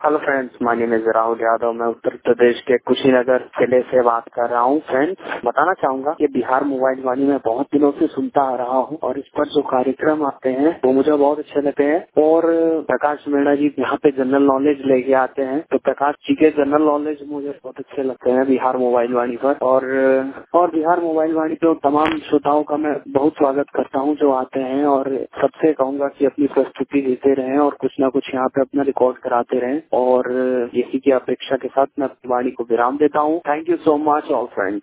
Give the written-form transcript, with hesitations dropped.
Hello friends, my name is Rahul Yadav. मैं उत्तर प्रदेश के कुशीनगर जिले से बात कर रहा हूँ। फ्रेंड्स, बताना चाहूंगा कि बिहार मोबाइल वाणी में बहुत दिनों से सुनता आ रहा हूँ और इस पर जो कार्यक्रम आते हैं वो मुझे बहुत अच्छे लगते हैं। और प्रकाश मीणा जी यहाँ पे जनरल नॉलेज लेके आते हैं, तो प्रकाश जी के जनरल नॉलेज मुझे बहुत अच्छे लगते हैं बिहार मोबाइल वाणी पर। और बिहार मोबाइल वाणी तो तमाम श्रोताओं का मैं बहुत स्वागत करता हूँ जो आते हैं, और सबसे कहूंगा कि अपनी प्रस्तुति देते रहें और कुछ ना कुछ यहाँ पे अपना रिकॉर्ड कराते रहें। और इसी की अपेक्षा के साथ मैं अपनी वाणी को विराम देता हूँ। Thank you so much all friends.